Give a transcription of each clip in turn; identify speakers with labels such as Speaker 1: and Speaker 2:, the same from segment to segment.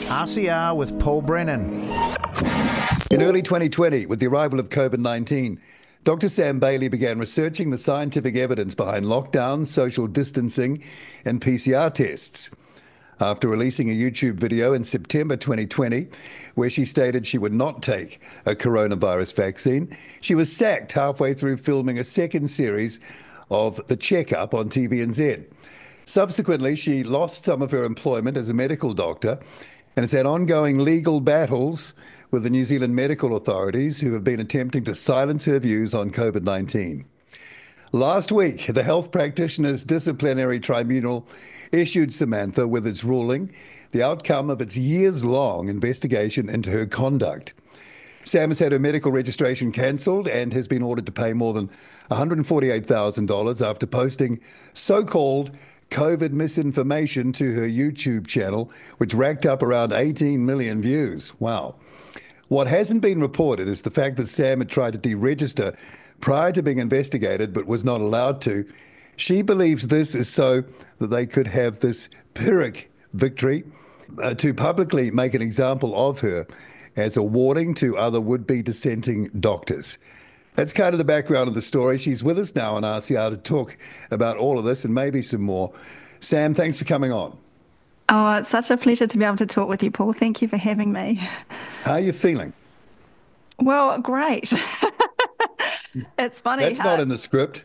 Speaker 1: RCR with Paul Brennan.
Speaker 2: In early 2020, with the arrival of COVID-19, Dr. Sam Bailey began researching the scientific evidence behind lockdowns, social distancing, and PCR tests. After releasing a YouTube video in September 2020, where she stated she would not take a coronavirus vaccine, she was sacked halfway through filming a second series of The Checkup on TVNZ. Subsequently, she lost some of her employment as a medical doctor and has had ongoing legal battles with the New Zealand medical authorities who have been attempting to silence her views on COVID-19. Last week, the Health Practitioners Disciplinary Tribunal issued Samantha with its ruling, the outcome of its years-long investigation into her conduct. Sam has had her medical registration cancelled and has been ordered to pay more than $148,000 after posting so-called COVID misinformation to her YouTube channel, which racked up around 18 million views. Wow. What hasn't been reported is the fact that Sam had tried to deregister prior to being investigated but was not allowed to. She believes this is so that they could have this Pyrrhic victory to publicly make an example of her as a warning to other would-be dissenting doctors. That's kind of the background of the story. She's with us now on RCR to talk about all of this and maybe some more. Sam, thanks for coming on.
Speaker 3: Oh, it's such a pleasure to be able to talk with you, Paul. Thank you for having me.
Speaker 2: How are you feeling?
Speaker 3: Well, great. It's funny.
Speaker 2: That's not in the script.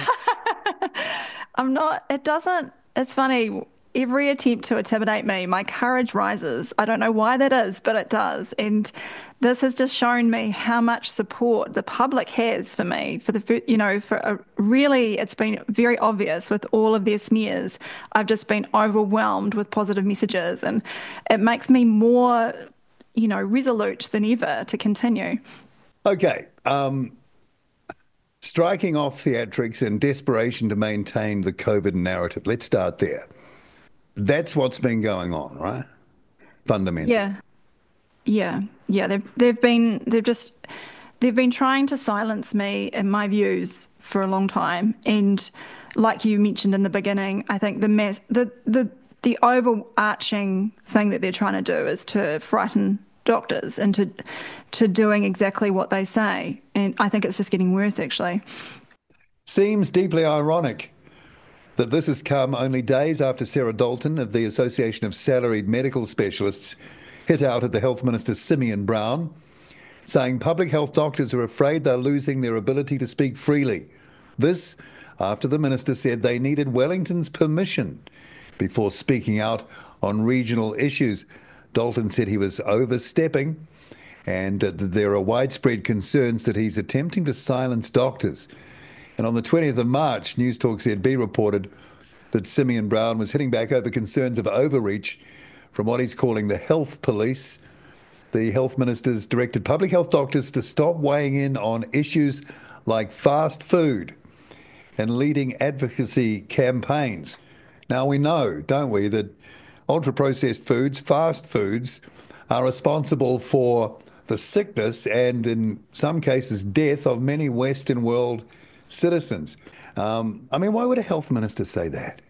Speaker 3: I'm not, it's funny. Every attempt to intimidate me, my courage rises. I don't know why that is, but it does. And this has just shown me how much support the public has for me. Really, it's been very obvious with all of their smears. I've just been overwhelmed with positive messages, and it makes me more, resolute than ever to continue.
Speaker 2: Okay. Striking off theatrics and desperation to maintain the COVID narrative. Let's start there. That's what's been going on, right? Fundamentally.
Speaker 3: Yeah. They've been trying to silence me and my views for a long time. And like you mentioned in the beginning, I think the overarching thing that they're trying to do is to frighten doctors into doing exactly what they say. And I think it's just getting worse, actually.
Speaker 2: Seems deeply ironic that this has come only days after Sarah Dalton of the Association of Salaried Medical Specialists hit out at the Health Minister Simeon Brown, saying public health doctors are afraid they're losing their ability to speak freely. This after the minister said they needed Wellington's permission before speaking out on regional issues. Dalton said he was overstepping and there are widespread concerns that he's attempting to silence doctors. And on the 20th of March, News Talk ZB reported that Simeon Brown was hitting back over concerns of overreach from what he's calling the health police. The health minister's directed public health doctors to stop weighing in on issues like fast food and leading advocacy campaigns. Now we know, don't we, that ultra-processed foods, fast foods, are responsible for the sickness and in some cases death of many Western world citizens. Why would a health minister say that?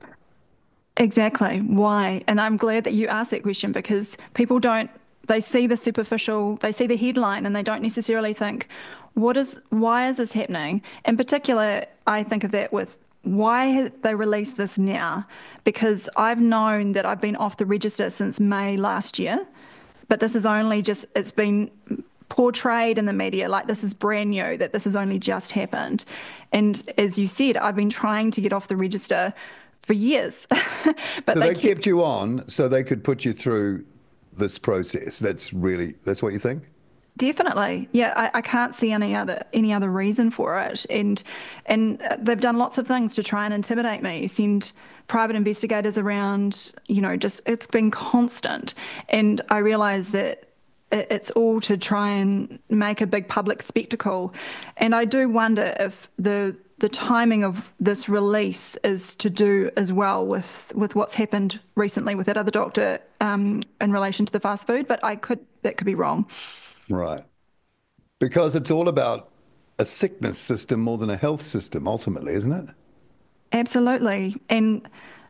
Speaker 3: Exactly. Why? And I'm glad that you asked that question, because people they see the superficial, they see the headline and they don't necessarily think, why is this happening? In particular, I think of that with why have they released this now? Because I've known that I've been off the register since May last year, but this is only it's been portrayed in the media like this is brand new, that this has only just happened. And as you said, I've been trying to get off the register for years. But
Speaker 2: so they kept you on so they could put you through this process. That's what you think?
Speaker 3: Definitely. Yeah, I can't see any other reason for it. And they've done lots of things to try and intimidate me, send private investigators around, it's been constant. And I realise that it's all to try and make a big public spectacle. And I do wonder if the timing of this release is to do as well with what's happened recently with that other doctor in relation to the fast food, but that could be wrong.
Speaker 2: Right. Because it's all about a sickness system more than a health system, ultimately, isn't it?
Speaker 3: Absolutely. And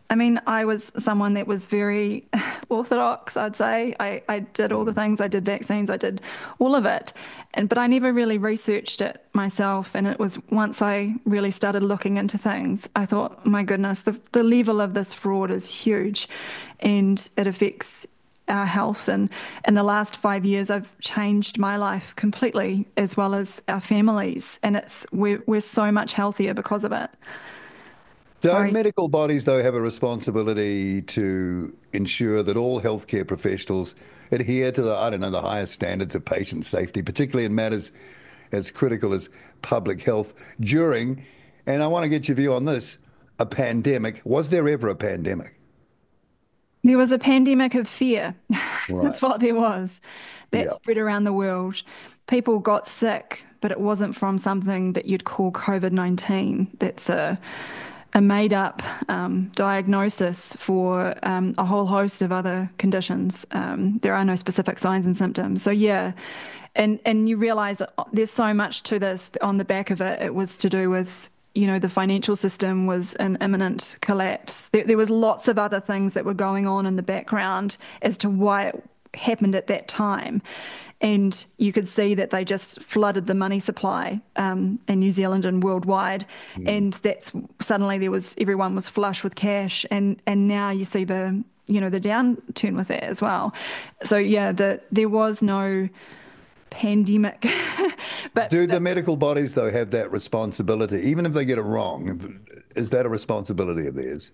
Speaker 3: I mean, I was someone that was very orthodox, I'd say. I did all the things, I did vaccines, I did all of it. But I never really researched it myself. And it was once I really started looking into things, I thought, my goodness, the level of this fraud is huge and it affects our health. And in the last 5 years, I've changed my life completely, as well as our families. And we're so much healthier because of it.
Speaker 2: Don't
Speaker 3: Sorry.
Speaker 2: medical bodies, though, have a responsibility to ensure that all healthcare professionals adhere to I don't know, the highest standards of patient safety, particularly in matters as critical as public health during, and I want to get your view on this, a pandemic? Was there ever a pandemic?
Speaker 3: There was a pandemic of fear.
Speaker 2: Right.
Speaker 3: That's what there was. That
Speaker 2: Yeah.
Speaker 3: spread around the world. People got sick, but it wasn't from something that you'd call COVID-19. That's a made up diagnosis for a whole host of other conditions. There are no specific signs and symptoms. So, yeah. And you realize that there's so much to this. On the back of it, it was to do with, the financial system was in imminent collapse. There was lots of other things that were going on in the background as to why it happened at that time. And you could see that they just flooded the money supply in New Zealand and worldwide. And that's suddenly everyone was flush with cash. And now you see the downturn with that as well. So yeah, there was no pandemic. But
Speaker 2: Do the medical bodies, though, have that responsibility, even if they get it wrong? Is that a responsibility of theirs?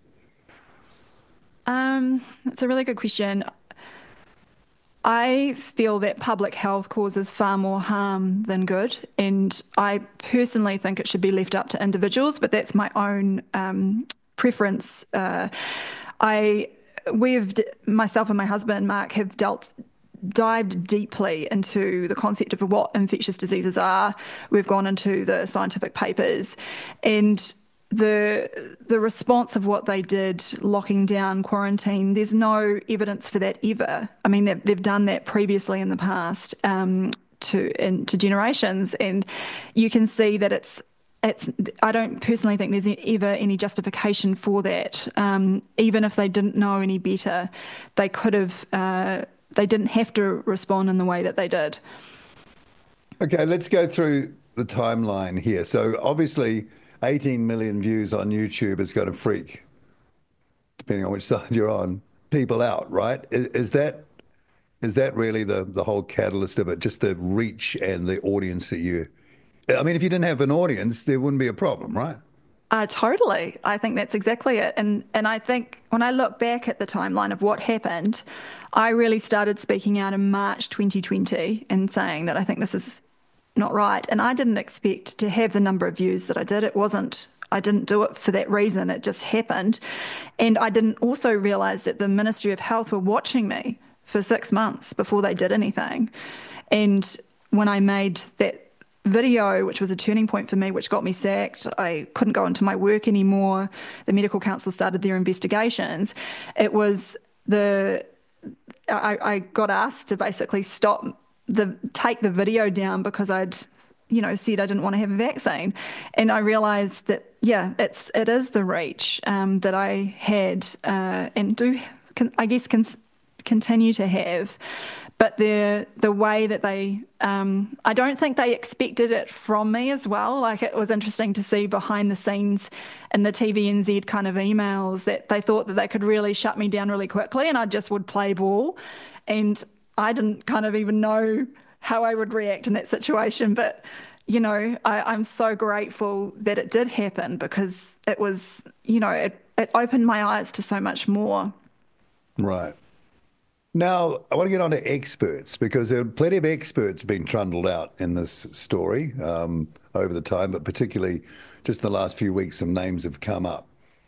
Speaker 3: It's a really good question. I feel that public health causes far more harm than good, and I personally think it should be left up to individuals, but that's my own preference. I, myself and my husband, Mark, have dived deeply into the concept of what infectious diseases are. We've gone into the scientific papers, and the response of what they did, locking down quarantine, there's no evidence for that ever. I mean, they've done that previously in the past to generations, and you can see that it's. I don't personally think there's ever any justification for that. Even if they didn't know any better, they could have. They didn't have to respond in the way that they did.
Speaker 2: Okay, let's go through the timeline here. So obviously, 18 million views on YouTube is going to freak, depending on which side you're on, people out, right? Is that really the whole catalyst of it? Just the reach and the audience that you. I mean, if you didn't have an audience, there wouldn't be a problem, right?
Speaker 3: Totally. I think that's exactly it. And I think when I look back at the timeline of what happened, I really started speaking out in March 2020 and saying that I think this is not right. And I didn't expect to have the number of views that I did. I didn't do it for that reason. It just happened. And I didn't also realize that the Ministry of Health were watching me for 6 months before they did anything. And when I made that video, which was a turning point for me, which got me sacked, I couldn't go into my work anymore. The medical council started their investigations. It was I got asked to basically take the video down because I'd said I didn't want to have a vaccine. And I realized that, yeah, it is the reach that I had and continue to have. But the way that I don't think they expected it from me as well. Like, it was interesting to see behind the scenes in the TVNZ kind of emails that they thought that they could really shut me down really quickly and I just would play ball. And I didn't kind of even know how I would react in that situation. But, I'm so grateful that it did happen because it was, it opened my eyes to so much more.
Speaker 2: Right. Now, I want to get on to experts because there are plenty of experts being trundled out in this story over the time, but particularly just in the last few weeks, some names have come up.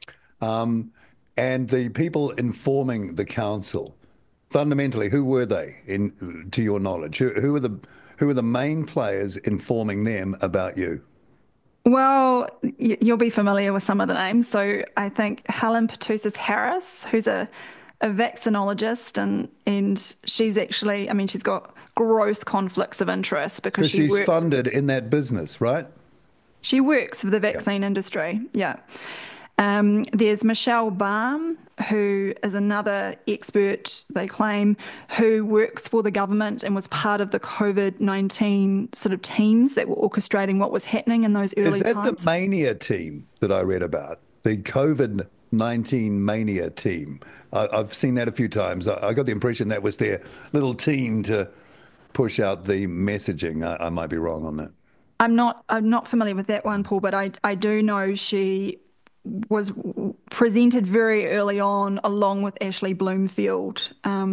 Speaker 2: And the people informing the council, fundamentally, who were they, to your knowledge? Who were the main players informing them about you?
Speaker 3: Well, you'll be familiar with some of the names. So I think Helen Petousis-Harris, who's a vaccinologist, and she's actually, she's got gross conflicts of interest because
Speaker 2: she's funded in that business, right?
Speaker 3: She works for the vaccine industry, yeah. There's Michelle Baum, who is another expert, they claim, who works for the government and was part of the COVID-19 sort of teams that were orchestrating what was happening in those early
Speaker 2: Is that
Speaker 3: times.
Speaker 2: the mania team that I read about? The COVID-19 mania team. I've seen that a few times. I got the impression that was their little team to push out the messaging. I might be wrong on that.
Speaker 3: I'm not familiar with that one, Paul, but I do know she was presented very early on along with Ashley Bloomfield,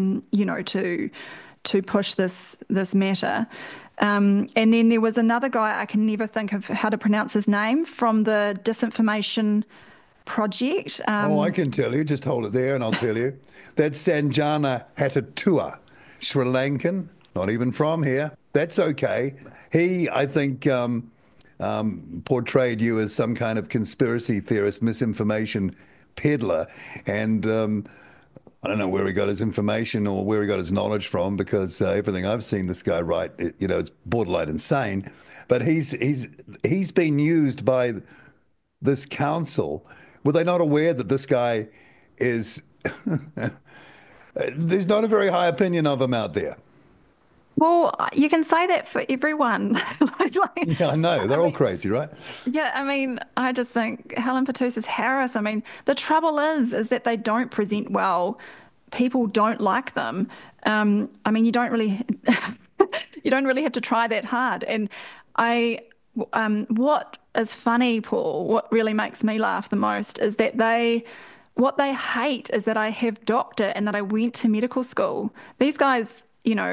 Speaker 3: to push this matter. And then there was another guy, I can never think of how to pronounce his name, from the Disinformation Project.
Speaker 2: I can tell you. Just hold it there and I'll tell you. That's Sanjana Hattatua, Sri Lankan, not even from here. That's okay. He, I think, portrayed you as some kind of conspiracy theorist, misinformation peddler. And I don't know where he got his information or where he got his knowledge from, because everything I've seen this guy write, it's borderline insane. But he's been used by this council. Were they not aware that this guy is... There's not a very high opinion of him out there.
Speaker 3: Well, you can say that for everyone.
Speaker 2: Yeah, I know. They're all crazy, right?
Speaker 3: Yeah, I mean, I just think Helen Petousis-Harris, I mean, the trouble is that they don't present well. People don't like them. I mean, you don't really have to try that hard. And what is funny, Paul, what really makes me laugh the most is that what they hate is that I have doctor and that I went to medical school. These guys,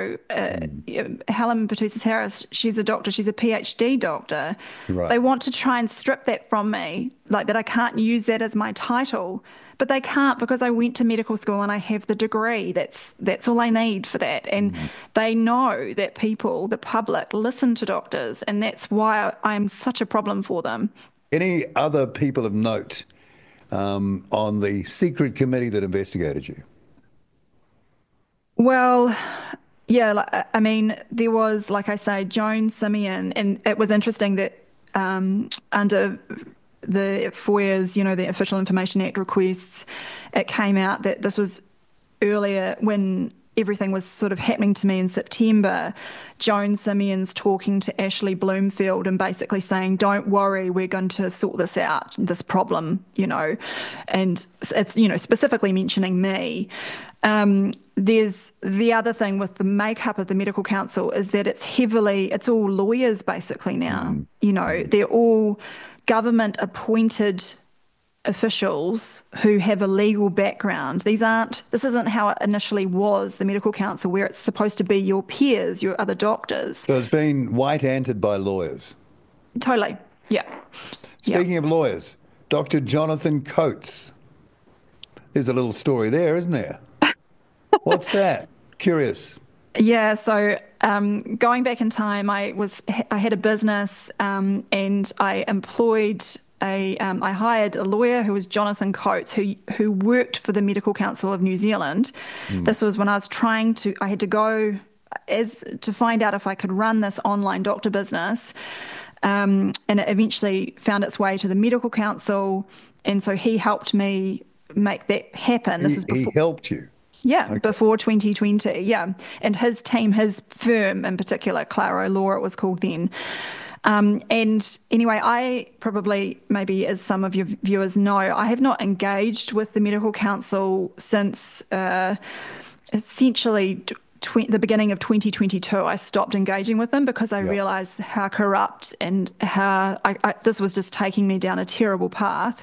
Speaker 3: Helen Petousis-Harris, she's a doctor, she's a PhD doctor.
Speaker 2: Right.
Speaker 3: They want to try and strip that from me, like that I can't use that as my title. But they can't, because I went to medical school and I have the degree. That's all I need for that. And they know that people, the public, listen to doctors, and that's why I'm such a problem for them.
Speaker 2: Any other people of note on the secret committee that investigated you?
Speaker 3: Well, yeah, I mean, there was, like I say, Joan Simeon, and it was interesting that under the FOIA's, the Official Information Act requests, it came out that this was earlier when everything was sort of happening to me in September. Joan Simeon's talking to Ashley Bloomfield and basically saying, don't worry, we're going to sort this out, this problem, and it's, specifically mentioning me. There's the other thing with the makeup of the Medical Council is that it's all lawyers basically now. They're all government appointed officials who have a legal background. This isn't how it initially was, the Medical Council, where it's supposed to be your peers, your other doctors.
Speaker 2: So it's been white-anted by lawyers.
Speaker 3: Totally. Yeah.
Speaker 2: Speaking of lawyers, Dr. Jonathan Coates. There's a little story there, isn't there? What's that? Curious.
Speaker 3: Yeah, so going back in time, I had a business and I employed I hired a lawyer who was Jonathan Coates, who worked for the Medical Council of New Zealand. This was when I had to go to find out if I could run this online doctor business. And it eventually found its way to the Medical Council. And so he helped me make that happen.
Speaker 2: He helped you?
Speaker 3: Yeah,
Speaker 2: Okay.
Speaker 3: Before 2020, yeah. And his team, his firm in particular, Claro Law it was called then. And anyway, I probably, maybe as some of your viewers know, I have not engaged with the Medical Council since essentially the beginning of 2022. I stopped engaging with them because I realised how corrupt and how this was just taking me down a terrible path.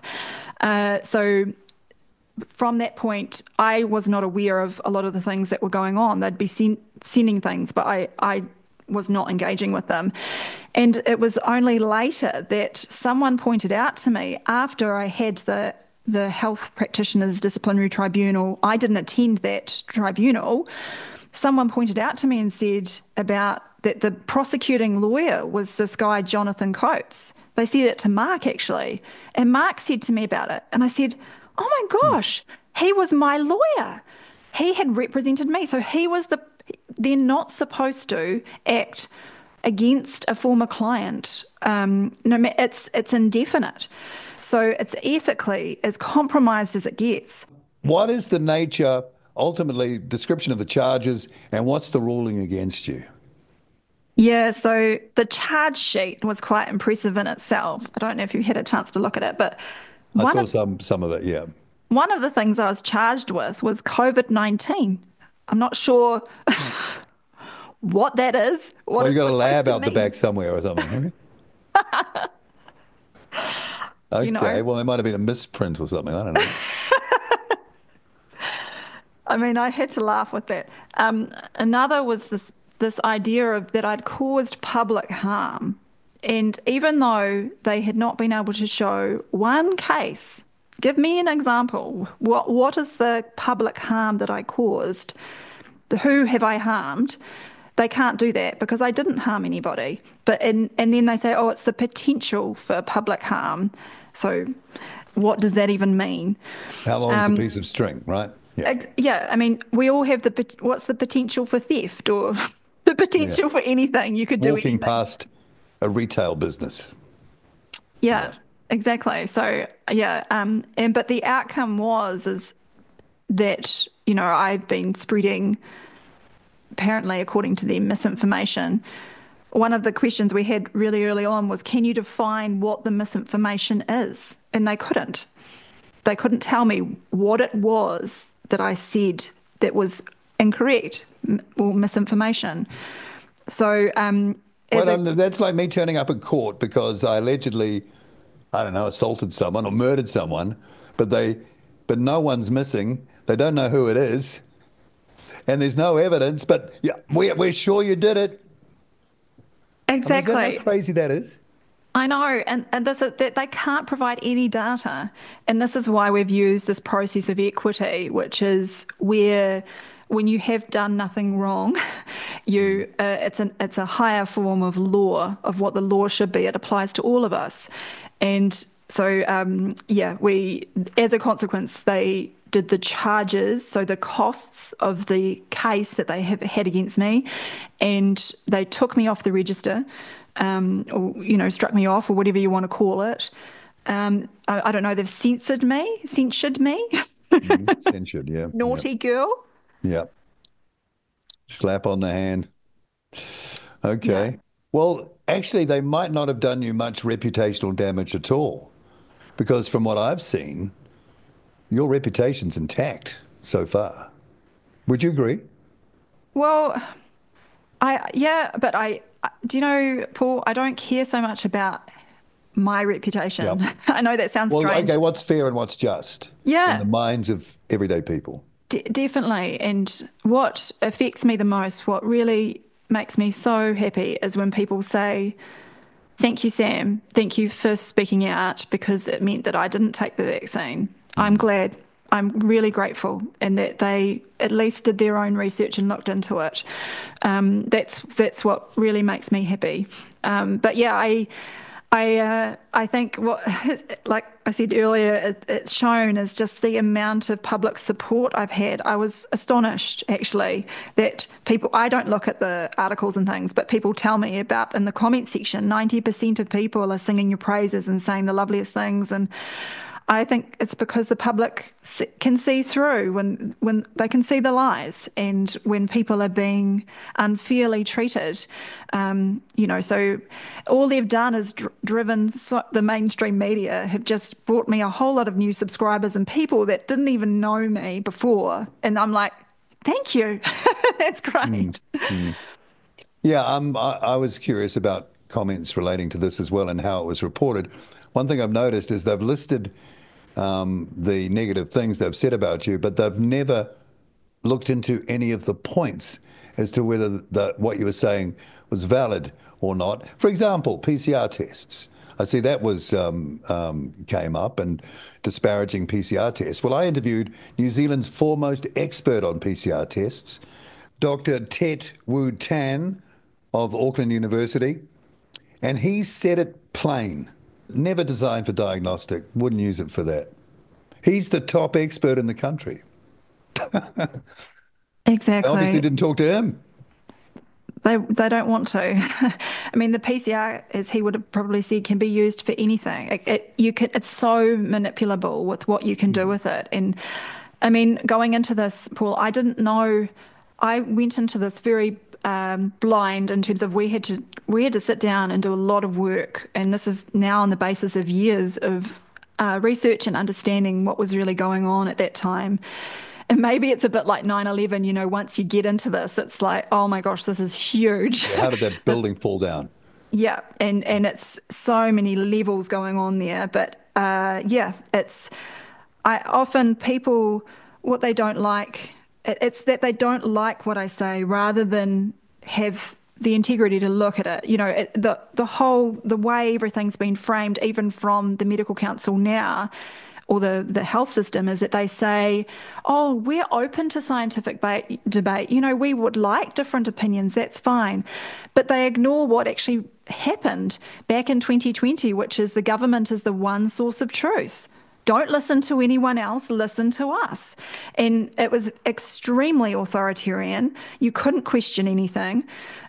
Speaker 3: So from that point, I was not aware of a lot of the things that were going on. They'd be sending things, but I was not engaging with them. And it was only later that someone pointed out to me, after I had the Health Practitioners Disciplinary Tribunal, I didn't attend that tribunal. Someone pointed out to me and said about that the prosecuting lawyer was this guy, Jonathan Coates. They said it to Mark, actually. And Mark said to me about it. And I said, oh my gosh, he was my lawyer. He had represented me. So they're not supposed to act against a former client. It's indefinite, so it's ethically as compromised as it gets.
Speaker 2: What is the nature, ultimately, description of the charges, and what's the ruling against you?
Speaker 3: Yeah, so the charge sheet was quite impressive in itself. I don't know if you had a chance to look at it, but
Speaker 2: I
Speaker 3: one
Speaker 2: saw
Speaker 3: of
Speaker 2: some of it, yeah.
Speaker 3: one of the things I was charged with was COVID-19. I'm not sure what that is, what
Speaker 2: Well, you
Speaker 3: it's
Speaker 2: got a
Speaker 3: supposed
Speaker 2: lab
Speaker 3: to
Speaker 2: out the
Speaker 3: mean.
Speaker 2: back somewhere or something, haven't you?
Speaker 3: You
Speaker 2: Okay,
Speaker 3: know,
Speaker 2: well, it might have been a misprint or something. I don't know.
Speaker 3: I mean, I had to laugh with that. Another was this idea of that I'd caused public harm, and even though they had not been able to show one case, give me an example. What is the public harm that I caused? Who have I harmed? They can't do that because I didn't harm anybody. And then they say, oh, it's the potential for public harm. So, what does that even mean?
Speaker 2: How long's a piece of string, right? Yeah,
Speaker 3: Yeah, I mean, we all have what's the potential for theft or the
Speaker 2: yeah.
Speaker 3: potential for anything. You could do
Speaker 2: Walking
Speaker 3: anything.
Speaker 2: past a retail business.
Speaker 3: Yeah,
Speaker 2: Yeah.
Speaker 3: exactly. So yeah, and but the outcome is that, I've been spreading, apparently according to them, misinformation. One of the questions we had really early on was, can you define what the misinformation is? And they couldn't. They couldn't tell me what it was that I said that was incorrect or misinformation. So, as
Speaker 2: Well,
Speaker 3: a
Speaker 2: that's like me turning up at court because I allegedly, I don't know, assaulted someone or murdered someone, but no one's missing. They don't know who it is, and there's no evidence. But yeah, we're sure you did it. I mean, is that how
Speaker 3: exactly.
Speaker 2: crazy that is?
Speaker 3: I know, and that they can't provide any data, and this is why we've used this process of equity, which is where when you have done nothing wrong, it's a higher form of law of what the law should be. It applies to all of us, and so yeah, we as a consequence they did the charges, so the costs of the case that they have had against me, and they took me off the register, or struck me off, or whatever you want to call it. I don't know. They've censured me,
Speaker 2: Censured, yeah, yeah,
Speaker 3: naughty girl.
Speaker 2: yeah. Slap on the hand.
Speaker 3: Yeah.
Speaker 2: Okay. Well, actually, they might not have done you much reputational damage at all, because from what I've seen, your reputation's intact so far. Would you agree?
Speaker 3: Well, yeah, but do you know, Paul? I don't care so much about my
Speaker 2: Yeah.
Speaker 3: reputation. I know that sounds
Speaker 2: Well,
Speaker 3: strange.
Speaker 2: okay, what's fair and what's just in
Speaker 3: Yeah,
Speaker 2: the minds of everyday people?
Speaker 3: definitely. And what affects me the most, what really makes me so happy, is when people say, "Thank you, Sam. Thank you for speaking out because it meant that I didn't take the vaccine." I'm
Speaker 2: Mm.
Speaker 3: glad. I'm really grateful, and that they at least did their own research and looked into it. That's what really makes me happy. But yeah, I think what, like I said earlier, it's shown is just the amount of public support I've had. I was astonished actually that people, I don't look at the articles and things, but people tell me about in the comment section, 90% of people are singing your praises and saying the loveliest things. And I think it's because the public can see through when they can see the lies, and when people are being unfairly treated. So all they've done is driven the mainstream media have just brought me a whole lot of new subscribers and people that didn't even know me before, and I'm like, thank you, that's
Speaker 2: Mm.
Speaker 3: great.
Speaker 2: Mm. Yeah, I was curious about comments relating to this as well and how it was reported. One thing I've noticed is they've listed the negative things they've said about you, but they've never looked into any of the points as to whether what you were saying was valid or not. For example, PCR tests. I see that was came up, and disparaging PCR tests. Well, I interviewed New Zealand's foremost expert on PCR tests, Dr. Tet Wu Tan of Auckland University, and he said it plain. Never designed for diagnostic, wouldn't use it for that. He's the top expert in the country. I obviously
Speaker 3: Exactly.
Speaker 2: didn't talk to him.
Speaker 3: They don't want to. I mean, the PCR, as he would have probably said, can be used for anything. It's so manipulable with what you can do with it. And I mean, going into this, Paul, I didn't know. I went into this very blind in terms of we had to sit down and do a lot of work, and this is now on the basis of years of research and understanding what was really going on at that time. And maybe it's a bit like 9/11, once you get into this, it's like, oh my gosh, this is huge.
Speaker 2: Yeah, how did that building fall down?
Speaker 3: Yeah, and it's so many levels going on there. But I often people, what they don't like, it's that they don't like what I say rather than have the integrity to look at it. The way everything's been framed, even from the medical council now, or the health system, is that they say, oh, we're open to scientific debate. We would like different opinions, that's fine. But they ignore what actually happened back in 2020, which is the government is the one source of truth. Don't listen to anyone else, listen to us. And it was extremely authoritarian. You couldn't question anything.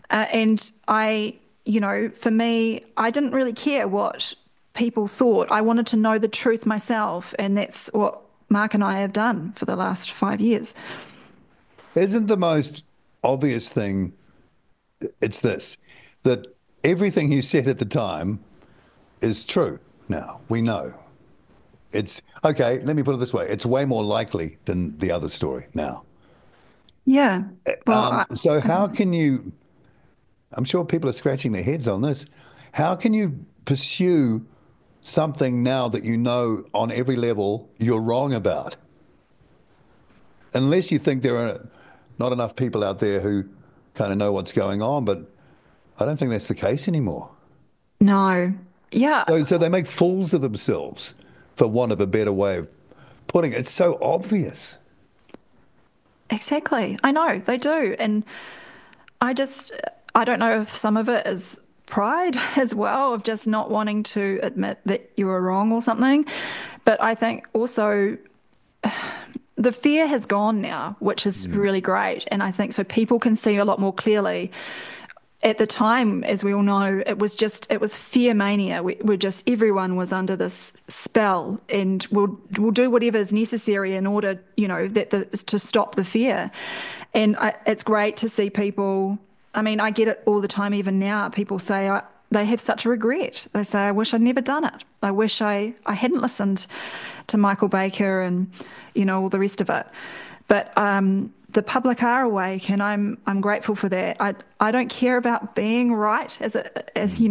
Speaker 3: For me, I didn't really care what people thought. I wanted to know the truth myself, and that's what Mark and I have done for the last 5 years.
Speaker 2: Isn't the most obvious thing, it's this, that everything you said at the time is true now. We know. It's, okay, let me put it this way. It's way more likely than the other story now.
Speaker 3: Yeah. Well,
Speaker 2: so how can you, I'm sure people are scratching their heads on this, how can you pursue something now that you know on every level you're wrong about? Unless you think there are not enough people out there who kind of know what's going on, but I don't think that's the case anymore.
Speaker 3: No. Yeah.
Speaker 2: So they make fools of themselves, for want of a better way of putting it. It's so obvious.
Speaker 3: Exactly. I know, they do. And I don't know if some of it is pride as well, of just not wanting to admit that you were wrong or something. But I think also the fear has gone now, which is really great. And I think so people can see a lot more clearly. At the time, as we all know, it was fear mania. Everyone was under this spell, and we'll do whatever is necessary in order, to stop the fear. And it's great to see people. I mean, I get it all the time, even now. People say they have such regret. They say, I wish I'd never done it. I wish I hadn't listened to Michael Baker and, all the rest of it. But the public are awake, and I'm grateful for that. I don't care about being right I get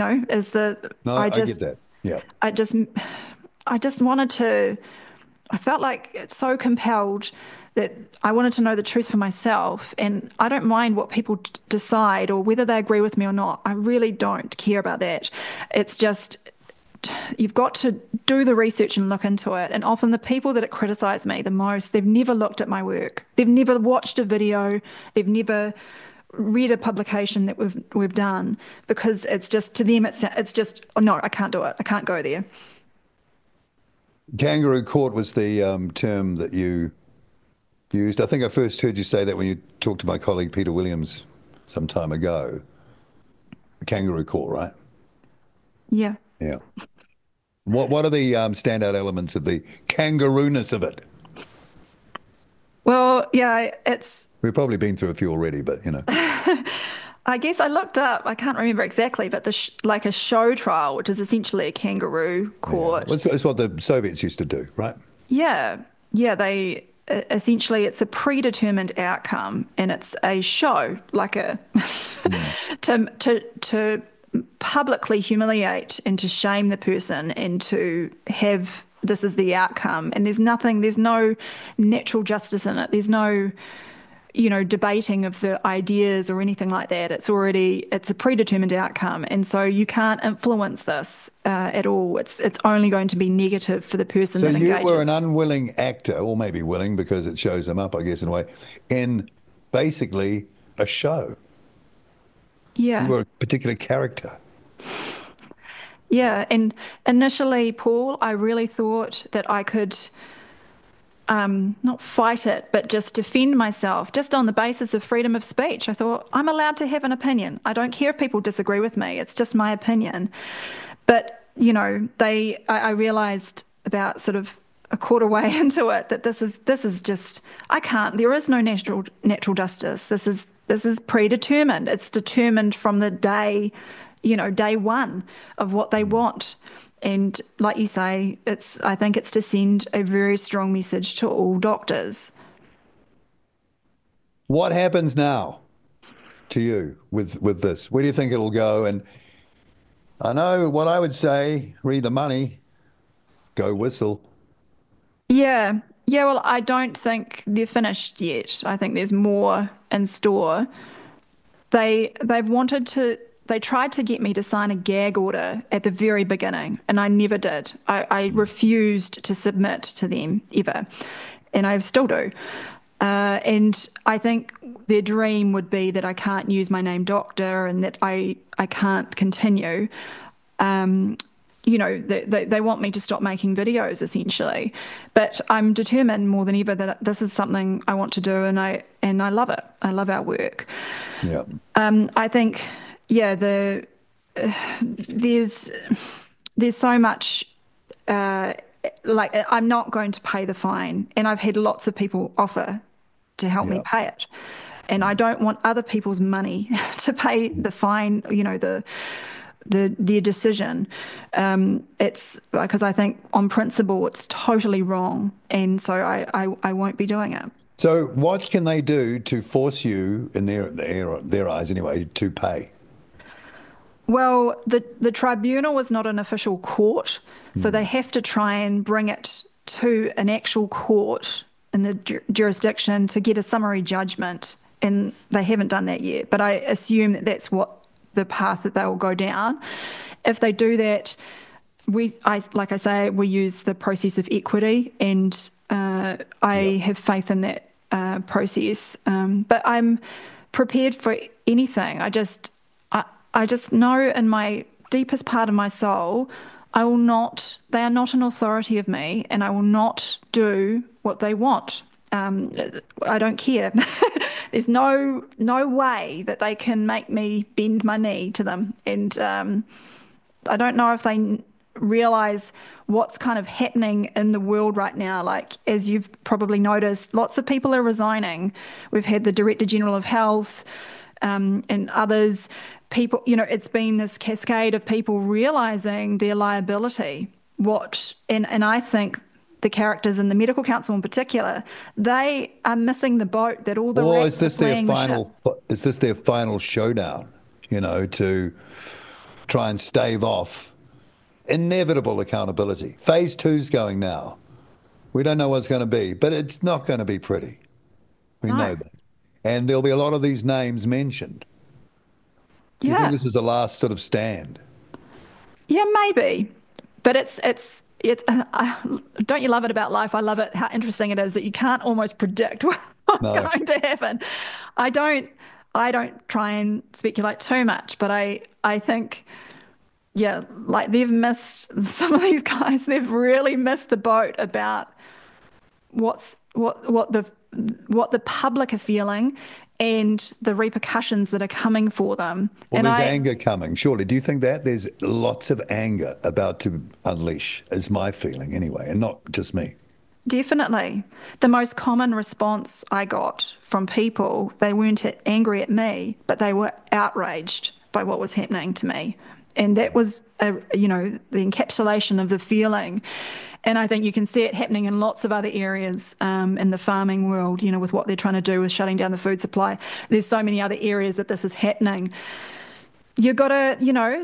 Speaker 2: that. Yeah.
Speaker 3: I just wanted to, I felt like it's so compelled that I wanted to know the truth for myself, and I don't mind what people decide or whether they agree with me or not. I really don't care about that. It's just, you've got to do the research and look into it. And often the people that criticize me the most, they've never looked at my work. They've never watched a video. They've never read a publication that we've done, because it's just, to them, it's just, oh no, I can't do it. I can't go there.
Speaker 2: Kangaroo court was the term that you used. I think I first heard you say that when you talked to my colleague Peter Williams some time ago. The kangaroo court, right?
Speaker 3: Yeah.
Speaker 2: Yeah. What are the standout elements of the kangarooness of it?
Speaker 3: Well, yeah,
Speaker 2: we've probably been through a few already, but
Speaker 3: I guess I looked up, I can't remember exactly, but like a show trial, which is essentially a kangaroo court.
Speaker 2: Yeah. It's what the Soviets used to do, right?
Speaker 3: Yeah. They essentially, it's a predetermined outcome, and it's a show, like to publicly humiliate and to shame the person, and to have, this is the outcome. And there's no natural justice in it. There's no, debating of the ideas or anything like that. It's a predetermined outcome. And so you can't influence this at all. It's only going to be negative for the person that engages. So you
Speaker 2: were an unwilling actor, or maybe willing because it shows them up, I guess, in a way, in basically a show.
Speaker 3: Yeah.
Speaker 2: You were a particular character.
Speaker 3: Yeah. And initially, Paul, I really thought that I could not fight it, but just defend myself just on the basis of freedom of speech. I thought, I'm allowed to have an opinion. I don't care if people disagree with me. It's just my opinion. But, I realized about sort of a quarter way into it that this is just, I can't, there is no natural justice. This is predetermined. It's determined from the day, day one of what they want. And like you say, I think it's to send a very strong message to all doctors.
Speaker 2: What happens now to you with this? Where do you think it'll go? And I know what I would say, read the money, go whistle.
Speaker 3: Yeah. Yeah, well, I don't think they're finished yet. I think there's more in store. They tried to get me to sign a gag order at the very beginning, and I never did. I refused to submit to them ever, and I still do. And I think their dream would be that I can't use my name doctor and that I can't continue. They want me to stop making videos essentially, but I'm determined more than ever that this is something I want to do, and I love it. I love our work.
Speaker 2: Yeah.
Speaker 3: I think, yeah, there's so much. I'm not going to pay the fine, and I've had lots of people offer to help me
Speaker 2: Yeah.
Speaker 3: pay it, and I don't want other people's money to pay the fine. Their decision. It's because I think on principle it's totally wrong, and so I won't be doing it.
Speaker 2: So what can they do to force you, in their eyes anyway, to pay?
Speaker 3: Well, the tribunal was not an official court, so they have to try and bring it to an actual court in the jurisdiction to get a summary judgment, and they haven't done that yet. But I assume that that's what the path that they will go down. If they do that, like I say, we use the process of equity, and I have faith in that process. But I'm prepared for anything. I just know in my deepest part of my soul, I will not. They are not an authority of me, and I will not do what they want. I don't care. There's no way that they can make me bend my knee to them. And I don't know if they realize what's kind of happening in the world right now. Like, as you've probably noticed, lots of people are resigning. We've had the Director General of Health and others. People, it's been this cascade of people realizing their liability. And I think the characters in the Medical Council in particular, they are missing the boat that all the
Speaker 2: Or
Speaker 3: rats are fleeing the ship.
Speaker 2: is this their final showdown, to try and stave off inevitable accountability? Phase two's going now. We don't know what's going to be, but it's not going to be pretty. We
Speaker 3: No.
Speaker 2: know that. And there'll be a lot of these names mentioned. Do you think
Speaker 3: Yeah.
Speaker 2: this is a last sort of stand?
Speaker 3: Yeah, maybe. But don't you love it about life? I love it how interesting it is that you can't almost predict what's
Speaker 2: No.
Speaker 3: going to happen. I don't I don't try and speculate too much, but I think yeah, like they've missed some of these guys, they've really missed the boat about what the public are feeling and the repercussions that are coming for them.
Speaker 2: Well,
Speaker 3: And
Speaker 2: there's
Speaker 3: I
Speaker 2: anger coming, surely. Do you think that? There's lots of anger about to unleash, is my feeling anyway, and not just me.
Speaker 3: Definitely. The most common response I got from people, they weren't angry at me, but they were outraged by what was happening to me. And that was, the encapsulation of the feeling. And I think you can see it happening in lots of other areas in the farming world, with what they're trying to do with shutting down the food supply. There's so many other areas that this is happening. You've got to,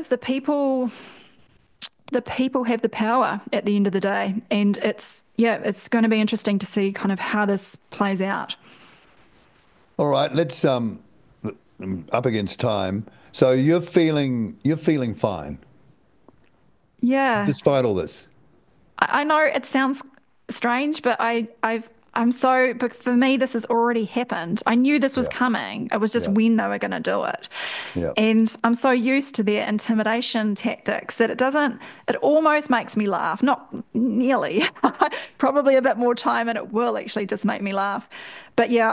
Speaker 3: the people have the power at the end of the day, and it's going to be interesting to see kind of how this plays out.
Speaker 2: All right, let's up against time. So you're feeling fine
Speaker 3: Yeah,
Speaker 2: despite all this.
Speaker 3: I know it sounds strange, but I've but for me, this has already happened. I knew this was
Speaker 2: Yeah,
Speaker 3: coming. It was just
Speaker 2: yeah,
Speaker 3: when they were going to do it.
Speaker 2: yeah.
Speaker 3: And I'm so used to their intimidation tactics that it almost makes me laugh. Not nearly, probably a bit more time and it will actually just make me laugh. But yeah,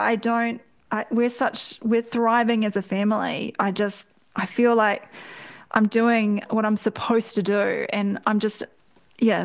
Speaker 3: we're thriving as a family. I feel like I'm doing what I'm supposed to do. And yeah,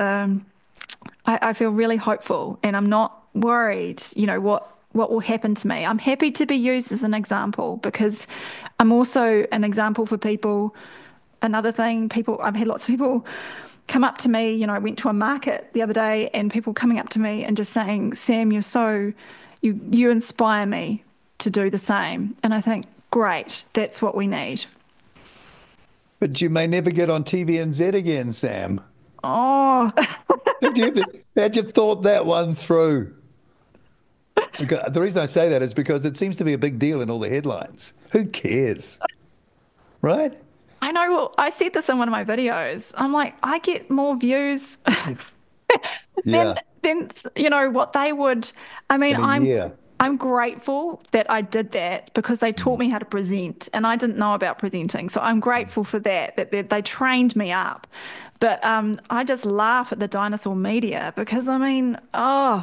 Speaker 3: I feel really hopeful and I'm not worried, what will happen to me. I'm happy to be used as an example because I'm also an example for people. Another thing, I've had lots of people come up to me. I went to a market the other day and people coming up to me and just saying, Sam, you inspire me to do the same. And I think, great, that's what we need.
Speaker 2: But you may never get on TVNZ again, Sam.
Speaker 3: Oh,
Speaker 2: Had you thought that one through? The reason I say that is because it seems to be a big deal in all the headlines. Who cares? Right?
Speaker 3: I know. Well, I said this in one of my videos. I'm like, I get more views than
Speaker 2: Yeah,
Speaker 3: what they would. I mean,
Speaker 2: in a year.
Speaker 3: I'm grateful that I did that because they taught me how to present, and I didn't know about presenting. So I'm grateful for that. They trained me up. But I just laugh at the dinosaur media because I mean, oh,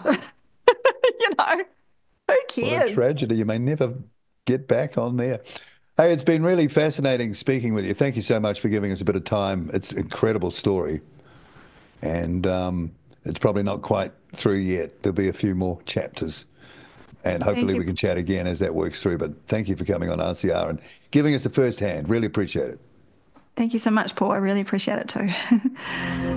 Speaker 3: who
Speaker 2: What a
Speaker 3: cares?
Speaker 2: tragedy. You may never get back on there. Hey, it's been really fascinating speaking with you. Thank you so much for giving us a bit of time. It's an incredible story. And it's probably not quite through yet. There'll be a few more chapters. And
Speaker 3: Thank
Speaker 2: hopefully
Speaker 3: you.
Speaker 2: we can chat again as that works through. But thank you for coming on RCR and giving us a first hand. Really appreciate it.
Speaker 3: Thank you so much, Paul. I really appreciate it too.